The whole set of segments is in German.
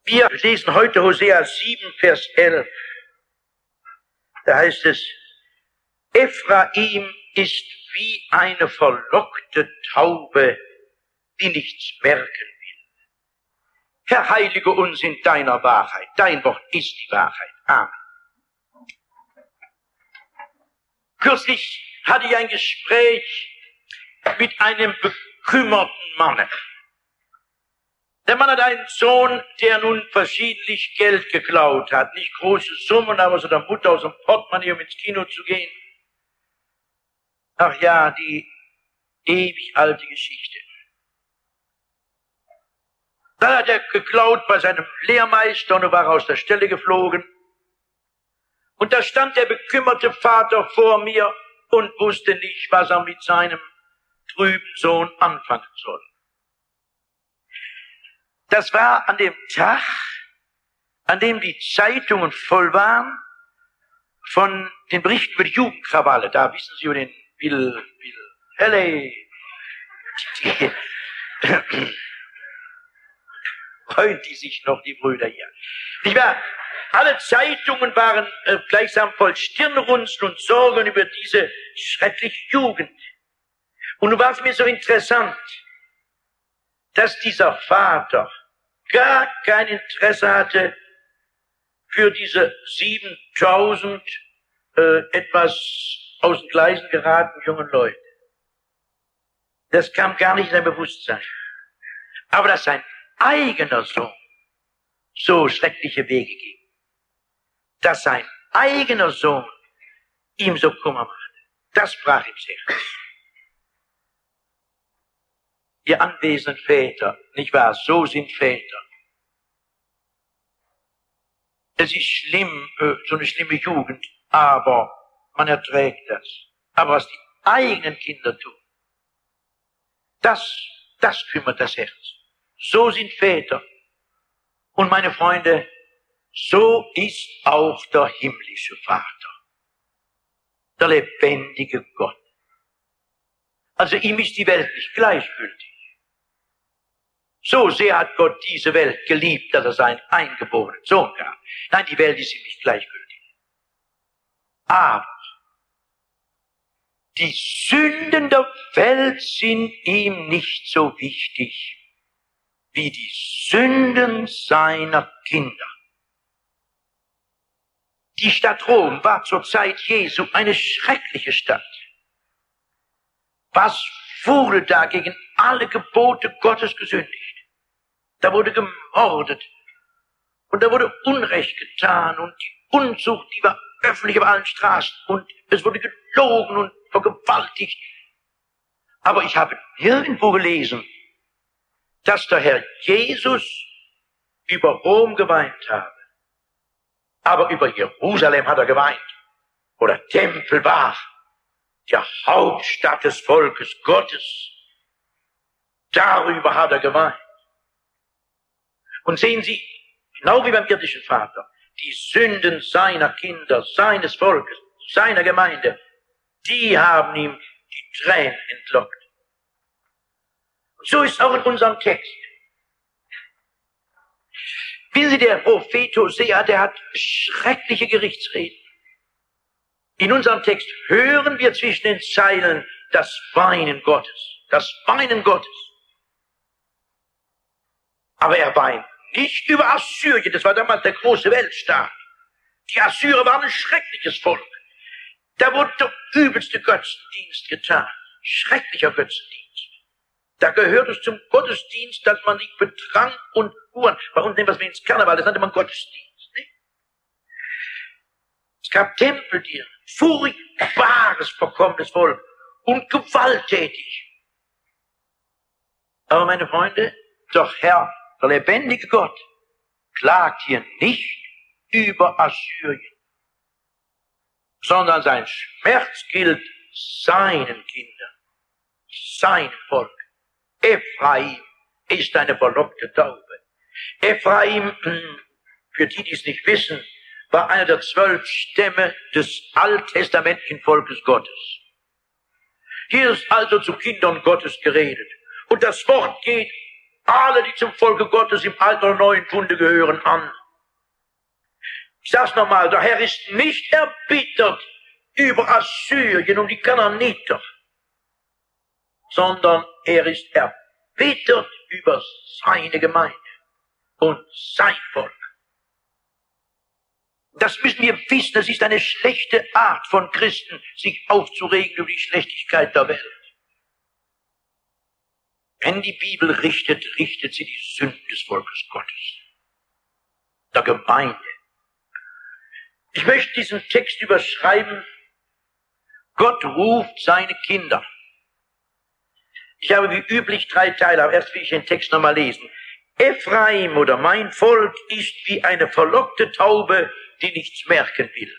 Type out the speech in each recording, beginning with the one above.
Wir lesen heute Hosea 7, Vers 11. Da heißt es, Ephraim ist wie eine verlockte Taube, die nichts merken will. Herr, heilige uns in deiner Wahrheit. Dein Wort ist die Wahrheit. Amen. Kürzlich hatte ich ein Gespräch mit einem bekümmerten Mann. Der Mann hat einen Sohn, der nun verschiedentlich Geld geklaut hat. Nicht große Summen, aber so der Mutter aus dem Portemonnaie, um ins Kino zu gehen. Ach ja, die ewig alte Geschichte. Dann hat er geklaut bei seinem Lehrmeister und war aus der Stelle geflogen. Und da stand der bekümmerte Vater vor mir und wusste nicht, was er mit seinem trüben Sohn anfangen soll. Das war an dem Tag, an dem die Zeitungen voll waren von den Berichten über die Jugendkrawalle. Da wissen Sie über den Bill Haley. Freuen die sich noch, die Brüder hier. Nicht wahr? Alle Zeitungen waren gleichsam voll Stirnrunzeln und Sorgen über diese schreckliche Jugend. Und nun war es mir so interessant, dass dieser Vater gar kein Interesse hatte für diese 7000 etwas aus den Gleisen geratenen jungen Leute. Das kam gar nicht in sein Bewusstsein. Aber dass sein eigener Sohn so schreckliche Wege ging, dass sein eigener Sohn ihm so Kummer machte, das brach ihm sehr. Ihr anwesenden Väter, nicht wahr? So sind Väter. Es ist schlimm, so eine schlimme Jugend, aber man erträgt das. Aber was die eigenen Kinder tun, das kümmert das Herz. So sind Väter. Und meine Freunde, so ist auch der himmlische Vater, der lebendige Gott. Also ihm ist die Welt nicht gleichgültig. So sehr hat Gott diese Welt geliebt, dass er seinen eingeborenen Sohn gab. Nein, die Welt ist ihm nicht gleichgültig. Aber die Sünden der Welt sind ihm nicht so wichtig wie die Sünden seiner Kinder. Die Stadt Rom war zur Zeit Jesu eine schreckliche Stadt. Was wurde da gegen alle Gebote Gottes gesündigt? Da wurde gemordet und da wurde Unrecht getan und die Unzucht, die war öffentlich auf allen Straßen und es wurde gelogen und vergewaltigt. Aber ich habe nirgendwo gelesen, dass der Herr Jesus über Rom geweint habe. Aber über Jerusalem hat er geweint, wo der Tempel war, der Hauptstadt des Volkes Gottes. Darüber hat er geweint. Und sehen Sie, genau wie beim irdischen Vater, die Sünden seiner Kinder, seines Volkes, seiner Gemeinde, die haben ihm die Tränen entlockt. Und so ist es auch in unserem Text. Wissen Sie, der Prophet Hosea, der hat schreckliche Gerichtsreden. In unserem Text hören wir zwischen den Zeilen das Weinen Gottes. Das Weinen Gottes. Aber er weint nicht über Assyrien. Das war damals der große Weltstaat. Die Assyrer waren ein schreckliches Volk. Da wurde der übelste Götzendienst getan. Schrecklicher Götzendienst. Da gehört es zum Gottesdienst, dass man sich betrank und huren. Bei uns nehmen wir es ins Karneval, das nannte man Gottesdienst. Nicht? Es gab Tempeltiere, furchtbares, verkommenes Volk und gewalttätig. Aber meine Freunde, doch Herr, der lebendige Gott, klagt hier nicht über Assyrien, sondern sein Schmerz gilt seinen Kindern, seinem Volk. Ephraim ist eine verlockte Taube. Ephraim, für die, die es nicht wissen, war einer der 12 Stämme des alttestamentlichen Volkes Gottes. Hier ist also zu Kindern Gottes geredet. Und das Wort geht alle, die zum Volke Gottes im Alten oder Neuen Bunde gehören, an. Ich sag's nochmal, der Herr ist nicht erbittert über Assyrien und die Kanaaniter, sondern er ist erbittert über seine Gemeinde und sein Volk. Das müssen wir wissen, das ist eine schlechte Art von Christen, sich aufzuregen über die Schlechtigkeit der Welt. Wenn die Bibel richtet, richtet sie die Sünden des Volkes Gottes, der Gemeinde. Ich möchte diesen Text überschreiben, Gott ruft seine Kinder. Ich habe wie üblich 3 Teile, aber erst will ich den Text nochmal lesen. Ephraim oder mein Volk ist wie eine verlockte Taube, die nichts merken will.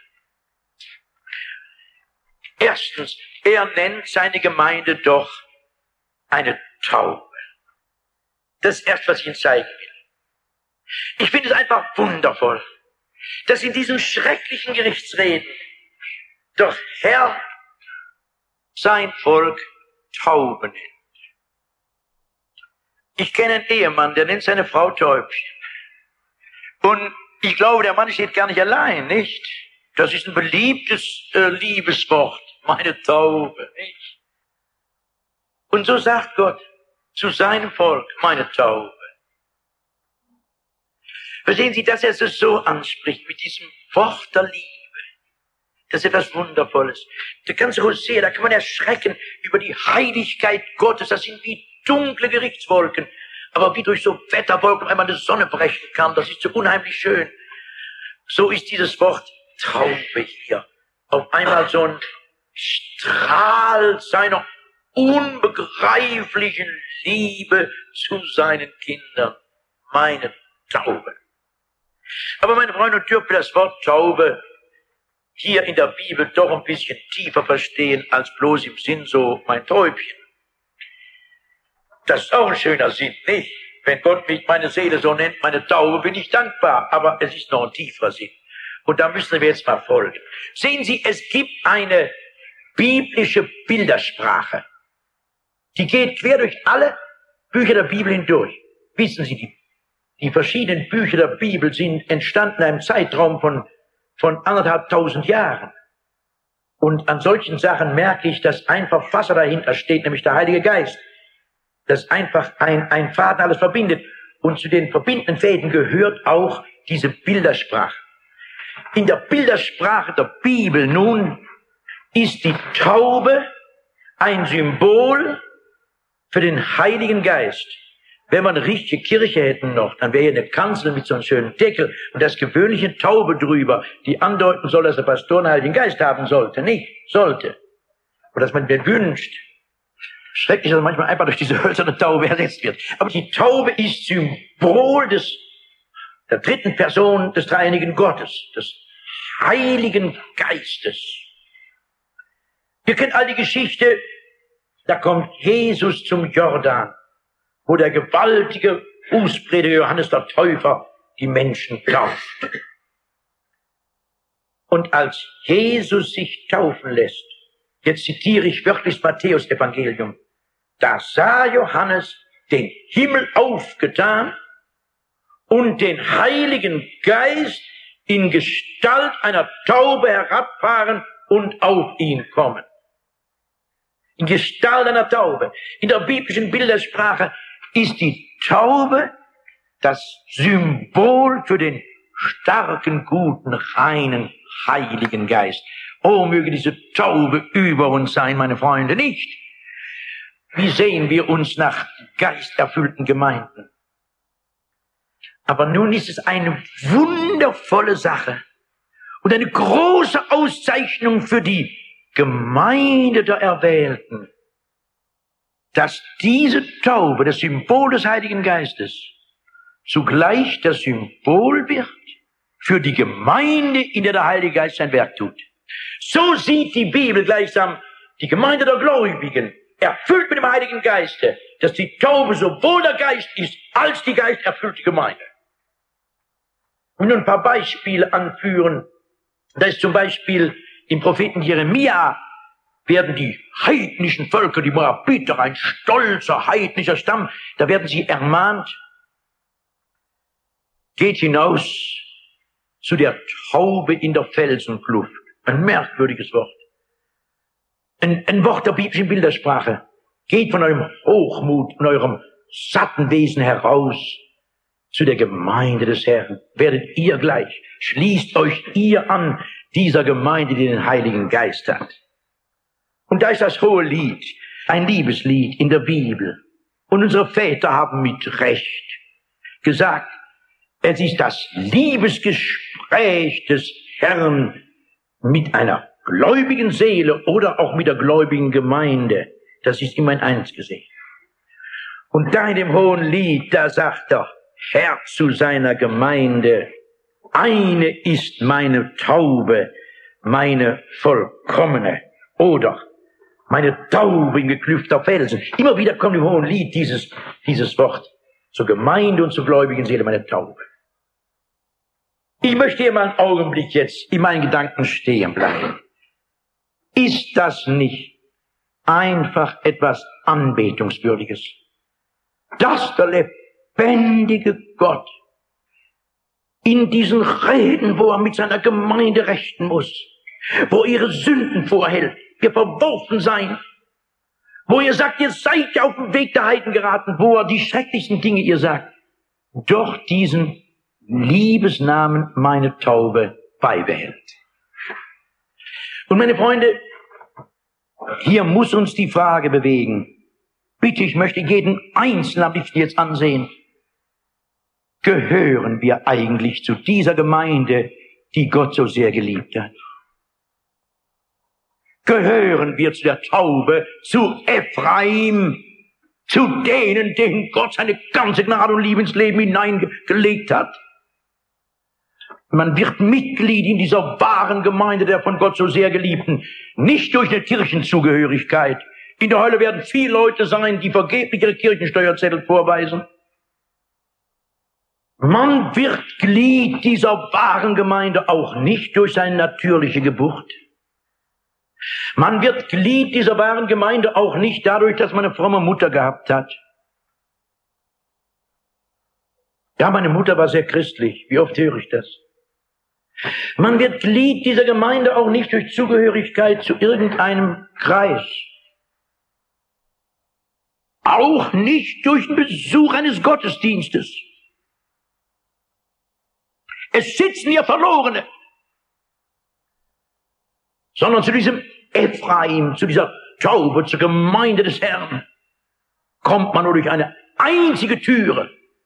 Erstens, er nennt seine Gemeinde doch eine Taube. Das ist erst, was ich Ihnen zeigen will. Ich finde es einfach wundervoll, dass in diesen schrecklichen Gerichtsreden doch Herr sein Volk Taube nennt. Ich kenne einen Ehemann, der nennt seine Frau Täubchen. Und ich glaube, der Mann steht gar nicht allein, nicht? Das ist ein beliebtes Liebeswort, meine Taube, nicht? Und so sagt Gott zu seinem Volk, meine Taube. Verstehen Sie, dass er es so anspricht, mit diesem Wort der Liebe. Das ist etwas Wundervolles. Der ganze Hosea, da kann man erschrecken über die Heiligkeit Gottes. Das sind wie dunkle Gerichtswolken. Aber wie durch so Wetterwolken einmal eine Sonne brechen kann, das ist so unheimlich schön. So ist dieses Wort Taube hier auf einmal so ein Strahl seiner unbegreiflichen Liebe zu seinen Kindern. Meine Taube. Aber meine Freunde, dürfen wir das Wort Taube hier in der Bibel doch ein bisschen tiefer verstehen, als bloß im Sinn so mein Täubchen. Das ist auch ein schöner Sinn, nicht? Wenn Gott mich meine Seele so nennt, meine Taube, bin ich dankbar. Aber es ist noch ein tieferer Sinn. Und da müssen wir jetzt mal folgen. Sehen Sie, es gibt eine biblische Bildersprache. Die geht quer durch alle Bücher der Bibel hindurch. Wissen Sie, die verschiedenen Bücher der Bibel sind entstanden in einem Zeitraum von 1.500 Jahren. Und an solchen Sachen merke ich, dass ein Verfasser dahinter steht, nämlich der Heilige Geist. Dass einfach ein Faden alles verbindet. Und zu den verbindenden Fäden gehört auch diese Bildersprache. In der Bildersprache der Bibel nun ist die Taube ein Symbol für den Heiligen Geist. Wenn wir eine richtige Kirche hätten noch, dann wäre hier eine Kanzel mit so einem schönen Deckel und das gewöhnliche Taube drüber, die andeuten soll, dass der Pastor einen Heiligen Geist haben sollte. Nicht sollte. Oder dass man mir wünscht. Schrecklich, dass manchmal einfach durch diese hölzerne Taube ersetzt wird. Aber die Taube ist Symbol der dritten Person des dreieinigen Gottes, des Heiligen Geistes. Ihr kennt all die Geschichte, da kommt Jesus zum Jordan, wo der gewaltige Bußprediger Johannes der Täufer die Menschen tauft. Und als Jesus sich taufen lässt, jetzt zitiere ich wörtlich das Matthäus-Evangelium, da sah Johannes den Himmel aufgetan und den Heiligen Geist in Gestalt einer Taube herabfahren und auf ihn kommen. In Gestalt einer Taube. In der biblischen Bildersprache ist die Taube das Symbol für den starken, guten, reinen, Heiligen Geist. Oh, möge diese Taube über uns sein, meine Freunde, nicht? Wie sehen wir uns nach geisterfüllten Gemeinden? Aber nun ist es eine wundervolle Sache und eine große Auszeichnung für die Gemeinde der Erwählten, dass diese Taube, das Symbol des Heiligen Geistes, zugleich das Symbol wird für die Gemeinde, in der der Heilige Geist sein Werk tut. So sieht die Bibel gleichsam die Gemeinde der Gläubigen, erfüllt mit dem Heiligen Geiste, dass die Taube sowohl der Geist ist, als die geisterfüllte Gemeinde. Und nun ein paar Beispiele anführen. Da ist zum Beispiel im Propheten Jeremia werden die heidnischen Völker, die Moabiter, ein stolzer heidnischer Stamm, da werden sie ermahnt, geht hinaus zu der Taube in der Felsenkluft. Ein merkwürdiges Wort. Ein Wort der biblischen Bildersprache. Geht von eurem Hochmut und eurem satten Wesen heraus zu der Gemeinde des Herrn. Werdet ihr gleich. Schließt euch ihr an, dieser Gemeinde, die den Heiligen Geist hat. Und da ist das hohe Lied, ein Liebeslied in der Bibel. Und unsere Väter haben mit Recht gesagt, es ist das Liebesgespräch des Herrn mit einer gläubigen Seele oder auch mit der gläubigen Gemeinde. Das ist immer ein Einsgesicht. Und da in dem hohen Lied, da sagt der Herr zu seiner Gemeinde, eine ist meine Taube, meine vollkommene, oder meine Taube in geklüfter Felsen. Immer wieder kommt im hohen Lied dieses Wort zur Gemeinde und zur gläubigen Seele, meine Taube. Ich möchte hier mal einen Augenblick jetzt in meinen Gedanken stehen bleiben. Ist das nicht einfach etwas Anbetungswürdiges? Dass der lebendige Gott in diesen Reden, wo er mit seiner Gemeinde rechten muss, wo er ihre Sünden vorhält, ihr verworfen seid, wo ihr sagt, ihr seid ja auf dem Weg der Heiden geraten, wo er die schrecklichsten Dinge ihr sagt, doch diesen Liebesnamen meine Taube beibehält. Und meine Freunde, hier muss uns die Frage bewegen. Bitte, ich möchte jeden Einzelnen am liebsten jetzt ansehen. Gehören wir eigentlich zu dieser Gemeinde, die Gott so sehr geliebt hat? Gehören wir zu der Taube, zu Ephraim, zu denen, denen Gott seine ganze Gnade und Liebe ins Leben hineingelegt hat? Man wird Mitglied in dieser wahren Gemeinde der von Gott so sehr geliebten, nicht durch eine Kirchenzugehörigkeit. In der Hölle werden viele Leute sein, die vergeblich ihre Kirchensteuerzettel vorweisen. Man wird Glied dieser wahren Gemeinde auch nicht durch seine natürliche Geburt. Man wird Glied dieser wahren Gemeinde auch nicht dadurch, dass man eine fromme Mutter gehabt hat. Ja, meine Mutter war sehr christlich. Wie oft höre ich das? Man wird Glied dieser Gemeinde auch nicht durch Zugehörigkeit zu irgendeinem Kreis. Auch nicht durch den Besuch eines Gottesdienstes. Es sitzen hier Verlorene. Sondern zu diesem Ephraim, zu dieser Taube, zur Gemeinde des Herrn, kommt man nur durch eine einzige Türe.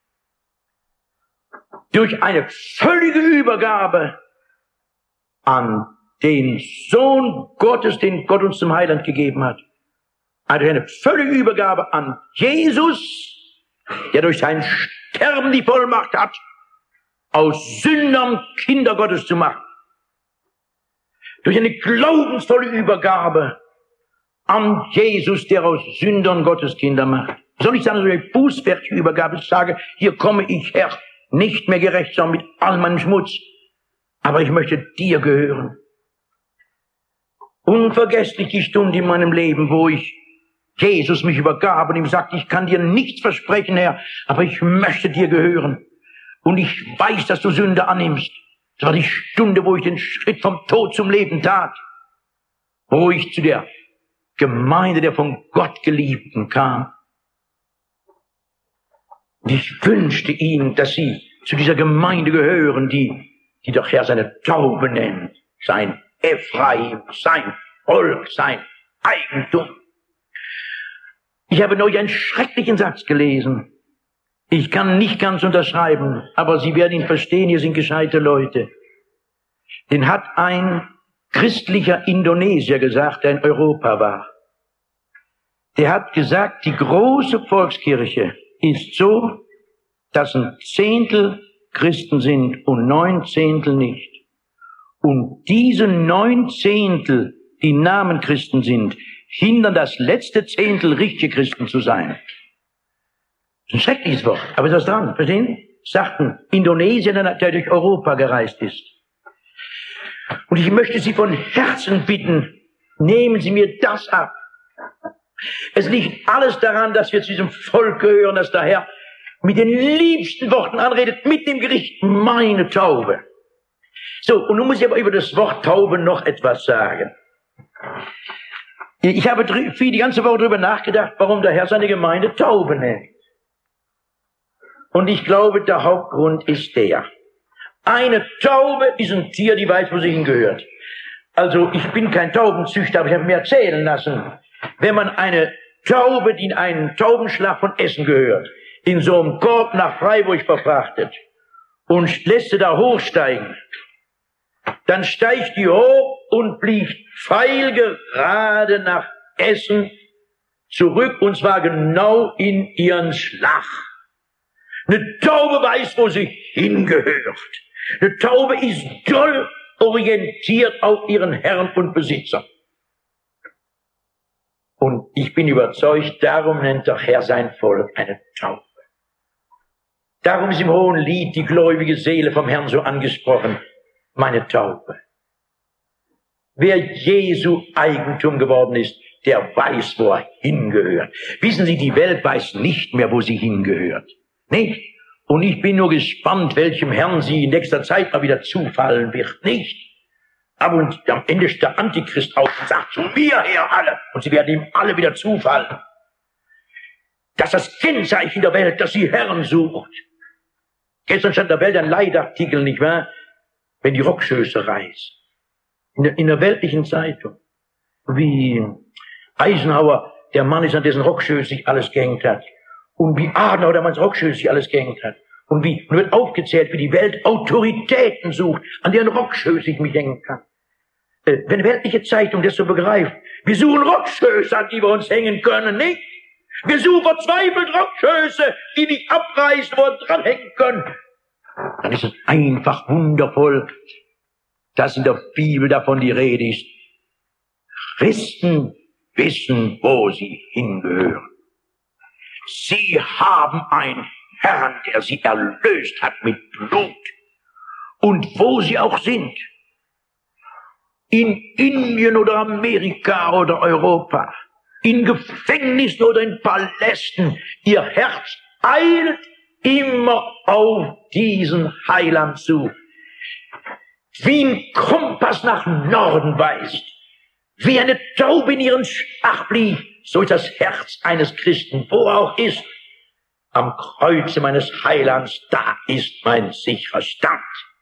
Durch eine völlige Übergabe an den Sohn Gottes, den Gott uns zum Heiland gegeben hat. Also eine völlige Übergabe an Jesus, der durch sein Sterben die Vollmacht hat, aus Sündern Kinder Gottes zu machen. Durch eine glaubensvolle Übergabe an Jesus, der aus Sündern Gottes Kinder macht. Soll ich sagen, so eine bußfertige Übergabe? Ich sage, hier komme ich, Herr, nicht mehr gerecht, sondern mit all meinem Schmutz. Aber ich möchte dir gehören. Unvergesslich die Stunde in meinem Leben, wo ich Jesus mich übergab und ihm sagte, ich kann dir nichts versprechen, Herr, aber ich möchte dir gehören. Und ich weiß, dass du Sünde annimmst. Das war die Stunde, wo ich den Schritt vom Tod zum Leben tat. Wo ich zu der Gemeinde der von Gott Geliebten kam. Und ich wünschte ihnen, dass sie zu dieser Gemeinde gehören, die doch Herr seine Taube nennt. Sein Ephraim, sein Volk, sein Eigentum. Ich habe neulich einen schrecklichen Satz gelesen. Ich kann nicht ganz unterschreiben, aber Sie werden ihn verstehen, hier sind gescheite Leute. Den hat ein christlicher Indonesier gesagt, der in Europa war. Der hat gesagt, die große Volkskirche ist so, dass 1/10 Christen sind und 9/10 nicht. Und diese 9/10, die Namen Christen sind, hindern das letzte Zehntel, richtige Christen zu sein. Das ist ein schreckliches Wort, aber ist das dran, verstehen? Sagt ein Indonesier, der durch Europa gereist ist. Und ich möchte Sie von Herzen bitten, Nehmen Sie mir das ab. Es liegt alles daran, dass wir zu diesem Volk gehören, dass der Herr mit den liebsten Worten anredet, mit dem Gericht, meine Taube. So, und nun muss ich aber über das Wort Taube noch etwas sagen. Ich habe die ganze Woche darüber nachgedacht, warum der Herr seine Gemeinde Taube nennt. Und ich glaube, der Hauptgrund ist der. Eine Taube ist ein Tier, die weiß, wo sie hingehört. Also ich bin kein Taubenzüchter, aber ich habe mir erzählen lassen, wenn man eine Taube, die in einen Taubenschlag von Essen gehört, in so einem Korb nach Freiburg verfrachtet und lässt sie da hochsteigen, dann steigt die hoch und fliegt pfeilgerade nach Essen zurück, und zwar genau in ihren Schlag. Eine Taube weiß, wo sie hingehört. Eine Taube ist doll orientiert auf ihren Herrn und Besitzer. Und ich bin überzeugt, darum nennt der Herr sein Volk eine Taube. Darum ist im Hohen Lied die gläubige Seele vom Herrn so angesprochen, meine Taube. Wer Jesu Eigentum geworden ist, der weiß, wo er hingehört. Wissen Sie, die Welt weiß nicht mehr, wo sie hingehört. Nicht? Und ich bin nur gespannt, welchem Herrn sie in nächster Zeit mal wieder zufallen wird. Nicht? Aber am Ende ist der Antichrist auf und sagt, zu mir her alle. Und sie werden ihm alle wieder zufallen. Das ist das Kennzeichen der Welt, dass sie Herren sucht. Gestern stand in der Welt ein Leitartikel, nicht wahr? Wenn die Rockschöße reißt. In der weltlichen Zeitung. Wie Eisenhower, der Mann ist, an dessen Rockschöße sich alles gehängt hat. Und wie Adenauer, der Manns Rockschöße sich alles gehängt hat. Und wird aufgezählt, wie die Welt Autoritäten sucht, an deren Rockschöße ich mich hängen kann. Wenn eine weltliche Zeitung das so begreift, wir suchen Rockschöße, an die wir uns hängen können, nicht? Wir suchen verzweifelt Rockschöße, die nicht abreißen, wo wir dranhängen können. Dann ist es einfach wundervoll, dass in der Bibel davon die Rede ist. Christen wissen, wo sie hingehören. Sie haben einen Herrn, der sie erlöst hat mit Blut. Und wo sie auch sind, in Indien oder Amerika oder Europa, in Gefängnissen oder in Palästen, ihr Herz eilt immer auf diesen Heiland zu. Wie ein Kompass nach Norden weist, wie eine Taube in ihren Schlag fliegt, so ist das Herz eines Christen, wo er auch ist. Am Kreuze meines Heilands, da ist mein sicherer Stand.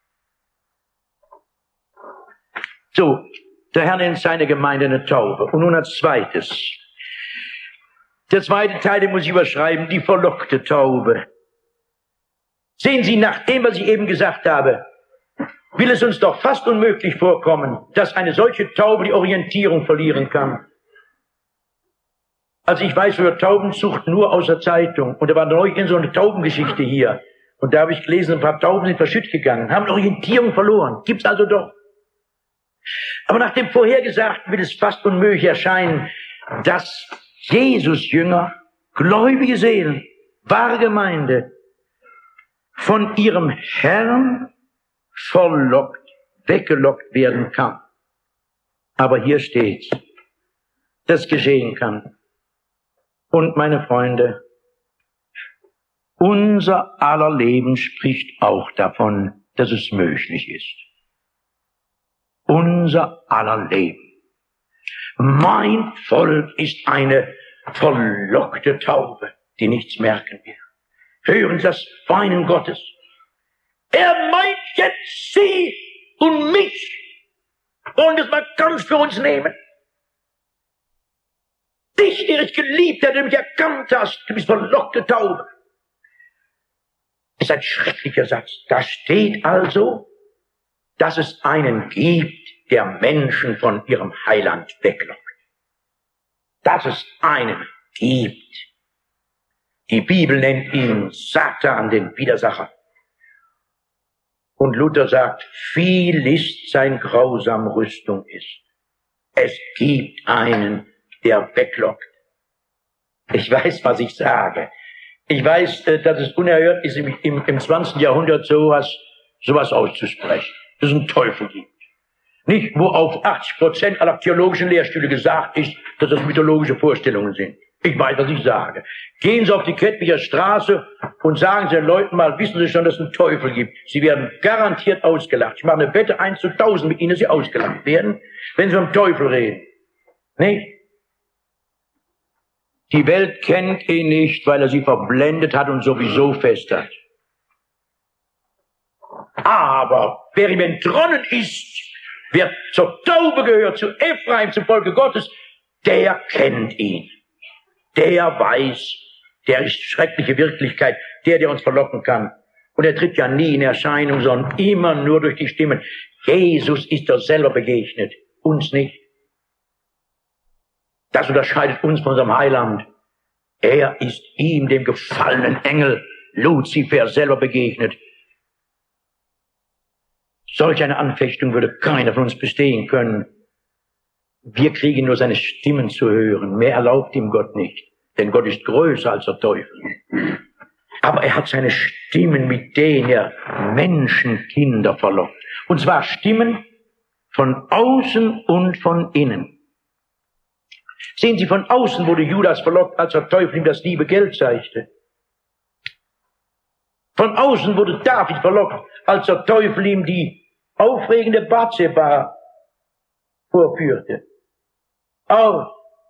So, der Herr nennt seine Gemeinde eine Taube. Und nun als zweites. Der zweite Teil, den muss ich überschreiben, die verlockte Taube. Sehen Sie, nach dem, was ich eben gesagt habe, will es uns doch fast unmöglich vorkommen, dass eine solche Taube die Orientierung verlieren kann. Also ich weiß über Taubenzucht nur aus der Zeitung. Und da war neulich so eine Taubengeschichte hier. Und da habe ich gelesen, ein paar Tauben sind verschütt gegangen, haben Orientierung verloren. Gibt's also doch. Aber nach dem Vorhergesagten wird es fast unmöglich erscheinen, dass Jesus-Jünger, gläubige Seelen, wahre Gemeinde, von ihrem Herrn verlockt, weggelockt werden kann. Aber hier steht's, das geschehen kann. Und meine Freunde, unser aller Leben spricht auch davon, dass es möglich ist. Unser aller Leben. Mein Volk ist eine verlockte Taube, die nichts merken will. Hören Sie das Weinen Gottes. Er meint jetzt Sie und mich. Wollen das mal ganz für uns nehmen. Dich, der ich geliebt habe, der mich erkannt hast, du bist verlockte Taube. Das ist ein schrecklicher Satz. Da steht also, dass es einen gibt, der Menschen von ihrem Heiland weglockt. Dass es einen gibt. Die Bibel nennt ihn Satan, den Widersacher. Und Luther sagt, viel ist sein grausam Rüstung ist. Es gibt einen, der weglockt. Ich weiß, was ich sage. Ich weiß, dass es unerhört ist, im 20. Jahrhundert sowas auszusprechen. Dass es einen Teufel gibt. Nicht, wo auf 80% aller theologischen Lehrstühle gesagt ist, dass das mythologische Vorstellungen sind. Ich weiß, was ich sage. Gehen Sie auf die Kettwicher Straße und sagen Sie den Leuten mal, wissen Sie schon, dass es einen Teufel gibt. Sie werden garantiert ausgelacht. Ich mache eine Wette 1:1000 mit Ihnen, dass Sie ausgelacht werden, wenn Sie vom Teufel reden. Nicht? Die Welt kennt ihn nicht, weil er sie verblendet hat und sowieso fest hat. Aber wer ihm entronnen ist, wer zur Taube gehört, zu Ephraim, zum Volke Gottes, der kennt ihn. Der weiß, der ist schreckliche Wirklichkeit, der uns verlocken kann. Und er tritt ja nie in Erscheinung, sondern immer nur durch die Stimmen. Jesus ist doch selber begegnet, uns nicht. Das unterscheidet uns von unserem Heiland. Er ist ihm, dem gefallenen Engel, Luzifer, selber begegnet. Solch eine Anfechtung würde keiner von uns bestehen können. Wir kriegen nur seine Stimmen zu hören. Mehr erlaubt ihm Gott nicht. Denn Gott ist größer als der Teufel. Aber er hat seine Stimmen, mit denen er Menschenkinder verlockt. Und zwar Stimmen von außen und von innen. Sehen Sie, von außen wurde Judas verlockt, als der Teufel ihm das liebe Geld zeigte. Von außen wurde David verlockt, als der Teufel ihm die aufregende Bathseba vorführte. Aus.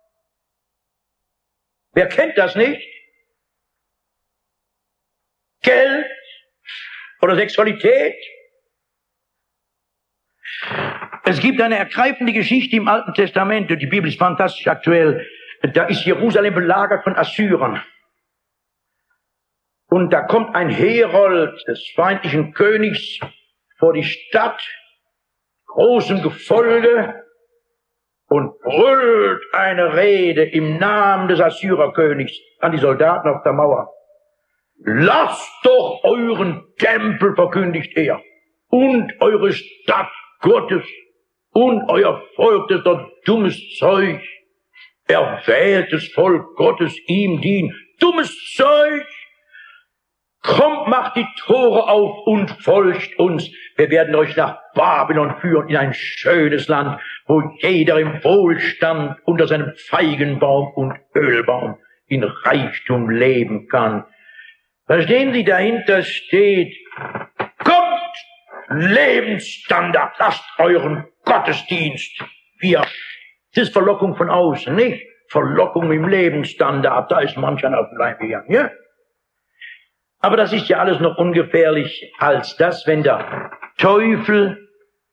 Wer kennt das nicht? Geld oder Sexualität? Es gibt eine ergreifende Geschichte im Alten Testament, und die Bibel ist fantastisch aktuell. Da ist Jerusalem belagert von Assyrern. Und da kommt ein Herold des feindlichen Königs vor die Stadt, großem Gefolge, und brüllt eine Rede im Namen des Assyrerkönigs an die Soldaten auf der Mauer. Lasst doch euren Tempel, verkündigt er, und eure Stadt Gottes und euer Volk, das ist doch dummes Zeug. Erwähltes Volk Gottes, ihm dient. Dummes Zeug! Kommt, macht die Tore auf und folgt uns. Wir werden euch nach Babylon führen, in ein schönes Land, wo jeder im Wohlstand unter seinem Feigenbaum und Ölbaum in Reichtum leben kann. Verstehen Sie, dahinter steht, kommt, Lebensstandard, lasst euren Gottesdienst. Das ist Verlockung von außen, nicht? Verlockung im Lebensstandard, da ist manch einer auf den Leim gegangen, ja? Aber das ist ja alles noch ungefährlich als das, wenn der Teufel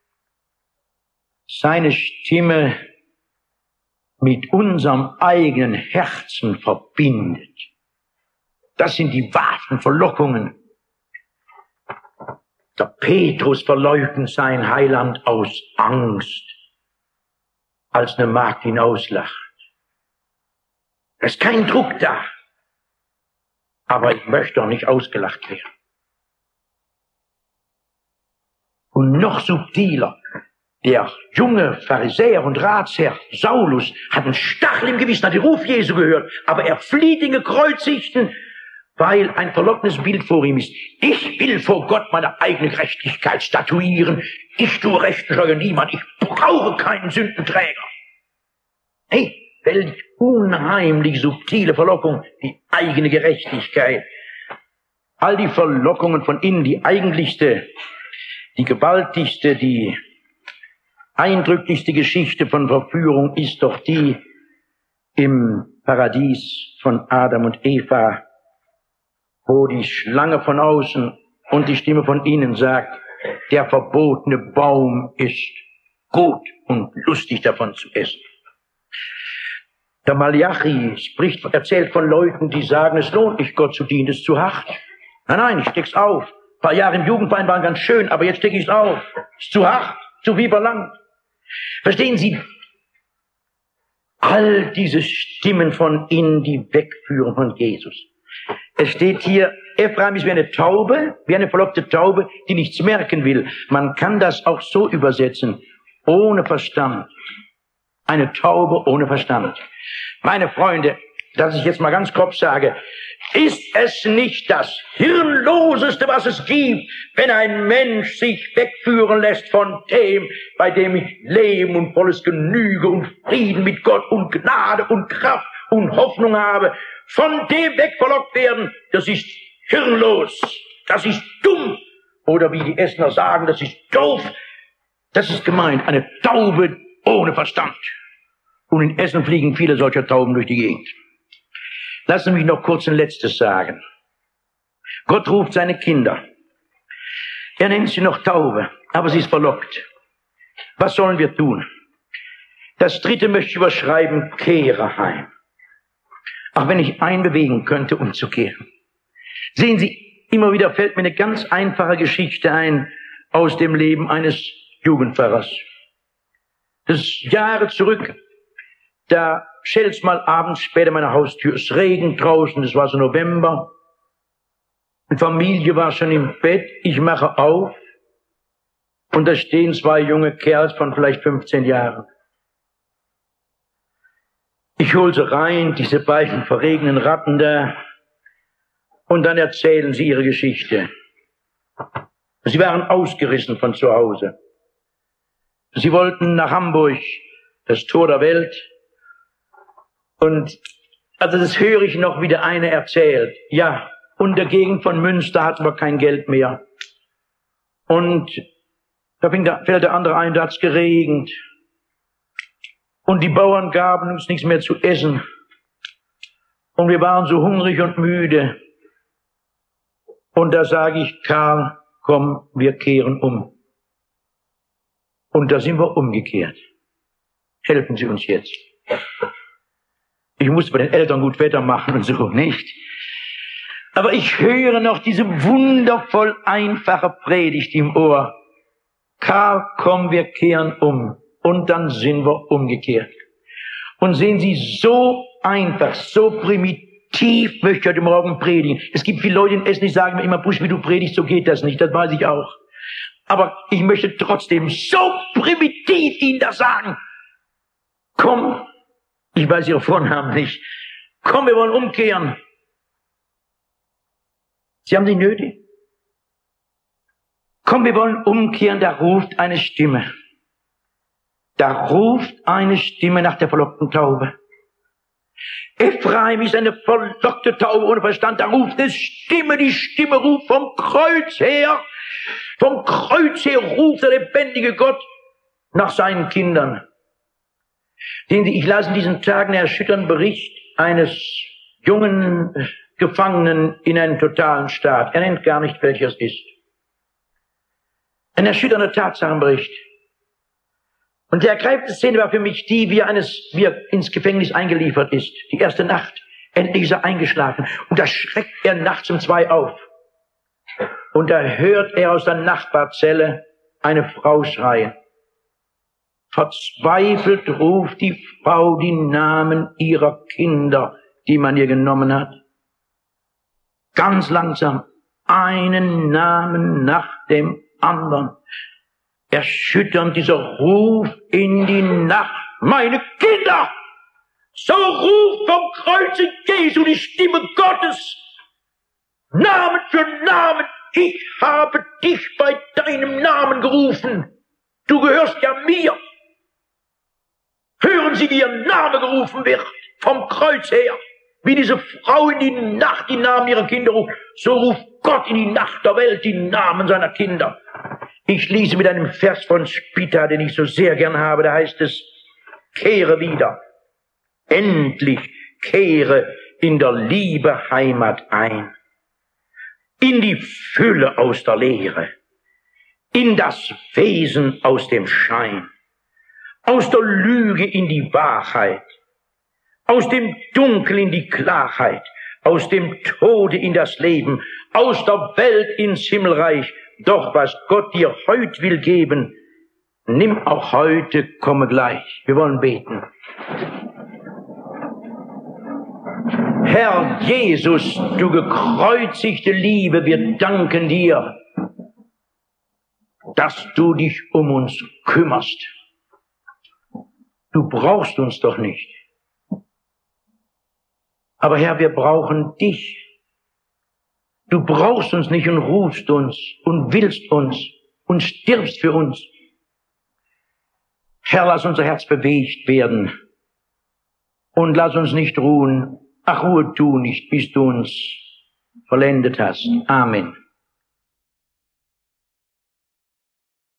seine Stimme mit unserem eigenen Herzen verbindet. Das sind die wahren Verlockungen. Der Petrus verleugnet sein Heiland aus Angst, als eine Magd ihn auslacht. Da ist kein Druck da. Aber ich möchte doch nicht ausgelacht werden. Und noch subtiler, der junge Pharisäer und Ratsherr Saulus hat einen Stachel im Gewissen, hat den Ruf Jesu gehört, aber er flieht den Gekreuzigten, weil ein verlockendes Bild vor ihm ist. Ich will vor Gott meine eigene Gerechtigkeit statuieren. Ich tue Recht, scheue niemand. Ich brauche keinen Sündenträger. Hey, welch unheimlich subtile Verlockung, die eigene Gerechtigkeit. All die Verlockungen von innen, die eigentlichste, die gewaltigste, die eindrücklichste Geschichte von Verführung ist doch die im Paradies von Adam und Eva, wo die Schlange von außen und die Stimme von innen sagt, der verbotene Baum ist gut und lustig davon zu essen. Der Malachi erzählt von Leuten, die sagen, es lohnt nicht, Gott zu dienen, es ist zu hart. Nein, ich steck's auf. Ein paar Jahre im Jugendverein waren ganz schön, aber jetzt stecke ich's auf. Es ist zu hart, zu viel verlangt. Verstehen Sie? All diese Stimmen von innen, die wegführen von Jesus. Es steht hier, Ephraim ist wie eine Taube, wie eine verlockte Taube, die nichts merken will. Man kann das auch so übersetzen, ohne Verstand. Eine Taube ohne Verstand. Meine Freunde, dass ich jetzt mal ganz grob sage, Ist es nicht das Hirnloseste, was es gibt, wenn ein Mensch sich wegführen lässt von dem, bei dem ich Leben und volles Genüge und Frieden mit Gott und Gnade und Kraft und Hoffnung habe, von dem wegverlockt werden? Das ist hirnlos, das ist dumm, oder wie die Essener sagen, das ist doof. Das ist gemeint, eine Taube ohne Verstand. Und in Essen fliegen viele solcher Tauben durch die Gegend. Lassen Sie mich noch kurz ein Letztes sagen. Gott ruft seine Kinder. Er nennt sie noch Taube, aber sie ist verlockt. Was sollen wir tun? Das dritte möchte ich überschreiben, kehre heim. Auch wenn ich einen bewegen könnte, umzukehren. Sehen Sie, immer wieder fällt mir eine ganz einfache Geschichte ein aus dem Leben eines Jugendpfarrers. Das ist Jahre zurück. Da schellt's mal abends später an meiner Haustür. Es regnet draußen, es war so November. Die Familie war schon im Bett. Ich mache auf. Und da stehen zwei junge Kerls von vielleicht 15 Jahren. Ich hol sie rein, diese beiden verregenen Ratten da. Und dann erzählen sie ihre Geschichte. Sie waren ausgerissen von zu Hause. Sie wollten nach Hamburg, das Tor der Welt. Und also das höre ich noch, wie der eine erzählt. Ja, und der Gegend von Münster hatten wir kein Geld mehr. Und da fällt der andere ein, da hat's geregnet. Und die Bauern gaben uns nichts mehr zu essen. Und wir waren so hungrig und müde. Und da sage ich, Karl, komm, wir kehren um. Und da sind wir umgekehrt. Helfen Sie uns jetzt. Ich muss bei den Eltern gut Wetter machen und so, nicht? Aber ich höre noch diese wundervoll einfache Predigt im Ohr. Karl, komm, wir kehren um. Und dann sind wir umgekehrt. Und sehen Sie, so einfach, so primitiv möchte ich heute Morgen predigen. Es gibt viele Leute in Essen, die sagen mir immer, Busch, wie du predigst, so geht das nicht. Das weiß ich auch. Aber ich möchte trotzdem so primitiv Ihnen das sagen. Komm, ich weiß Ihre Vornamen nicht. Komm, wir wollen umkehren. Sie haben sie nötig. Komm, wir wollen umkehren, da ruft eine Stimme. Da ruft eine Stimme nach der verlockten Taube. Ephraim ist eine verlockte Taube ohne Verstand. Da ruft eine Stimme, die Stimme ruft vom Kreuz her. Vom Kreuz her ruft der lebendige Gott nach seinen Kindern. Sehen Sie, ich las in diesen Tagen einen erschütternden Bericht eines jungen Gefangenen in einem totalen Staat. Er nennt gar nicht, welcher es ist. Ein erschütternder Tatsachenbericht. Und die ergreifende Szene war für mich die, wie er ins Gefängnis eingeliefert ist. Die erste Nacht. Endlich ist er eingeschlafen. Und da schreckt er nachts um 2 auf. Und da hört er aus der Nachbarzelle eine Frau schreien. Verzweifelt ruft die Frau die Namen ihrer Kinder, die man ihr genommen hat. Ganz langsam, einen Namen nach dem anderen. Erschütternd dieser Ruf in die Nacht. Meine Kinder! So ruft vom Kreuze Jesu die Stimme Gottes. Namen für Namen. Ich habe dich bei deinem Namen gerufen. Du gehörst ja mir. Hören Sie, wie Ihr Name gerufen wird, vom Kreuz her. Wie diese Frau in die Nacht die Namen ihrer Kinder ruft, so ruft Gott in die Nacht der Welt die Namen seiner Kinder. Ich schließe mit einem Vers von Spita, den ich so sehr gern habe. Da heißt es, kehre wieder. Endlich kehre in der Liebe Heimat ein. In die Fülle aus der Leere. In das Wesen aus dem Schein. Aus der Lüge in die Wahrheit. Aus dem Dunkel in die Klarheit. Aus dem Tode in das Leben. Aus der Welt ins Himmelreich. Doch was Gott dir heut will geben, nimm auch heute, komme gleich. Wir wollen beten. Herr Jesus, du gekreuzigte Liebe, wir danken dir, dass du dich um uns kümmerst. Du brauchst uns doch nicht. Aber Herr, wir brauchen dich. Du brauchst uns nicht und rufst uns und willst uns und stirbst für uns. Herr, lass unser Herz bewegt werden und lass uns nicht ruhen. Ach, Ruhe tu nicht, bis du uns vollendet hast. Amen.